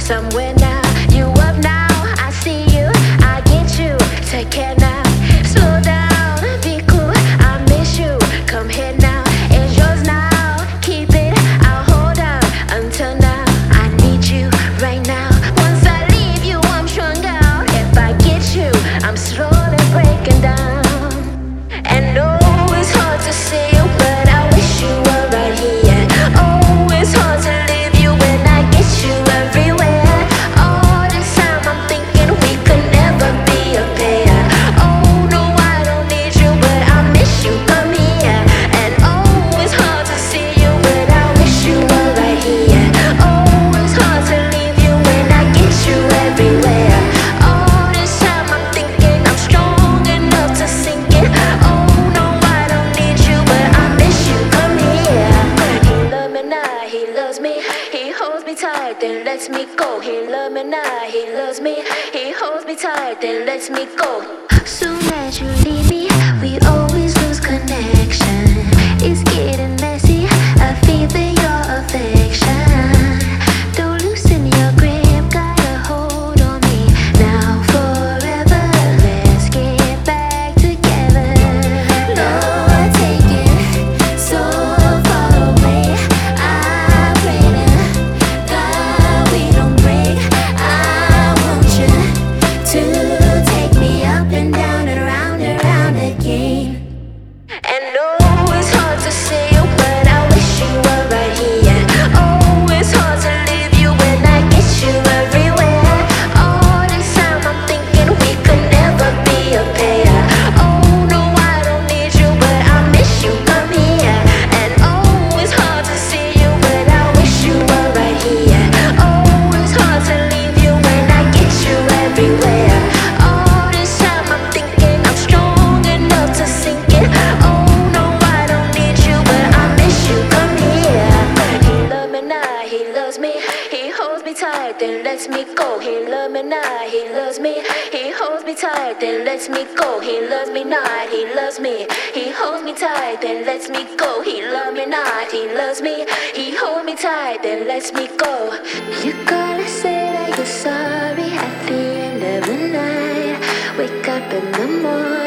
somewhere now. You up now, I see you, I get you. Take care now, slow down, be cool. I miss you, come here now. It's yours now, keep it. I'll hold on until now. I need you right now. Once I leave you, I'm strung out. If I get you, I'm slowly breaking down. And no, it's hard to see you, but I wish you were right here. Oh, it's hard to leave you when I get you everywhere. All this time I'm thinking we could never be a pair. Oh no, I don't need you, but I miss you, come here. And oh, it's hard to see you, but I wish you were right here. Oh, it's hard to leave you when I get you everywhere. All this time I'm thinking I'm strong enough to sink it. Oh no, I don't need you, but I miss you, come here. He love me now, he loves me. He holds me tight, then lets me go. He love me now, he loves me. He holds me tight, then lets me go. Soon as you leave me, we always lose connection. It's getting messy, I feel your affection. Don't loosen your grip, got a hold on me. Now forever, let's get back together. Lord, take it so far away. I pray to God we don't break. I want you to take me up and down and around again. And no, it's hard to see you, but I wish you were right here. Oh, it's hard to leave you when I get you everywhere. All this time I'm thinking we could never be a pair. Oh no, I don't need you, but I miss you, come here. And oh, it's hard to see you, but I wish you were right here. Oh, it's hard to leave you when I get you everywhere. All this time I'm thinking I'm strong enough to sink it. Oh no, I don't need you, but I miss you, come here. He love me now, he loves me. He holds me tight, then lets me go. He love me now, he loves me. He holds me tight, then lets me go. He loves me not, he loves me. He holds me tight, then lets me go. He love me not, he loves me. He holds me tight, then lets me go. You gotta say that you're sorry at the end of the night. Wake up in the morning.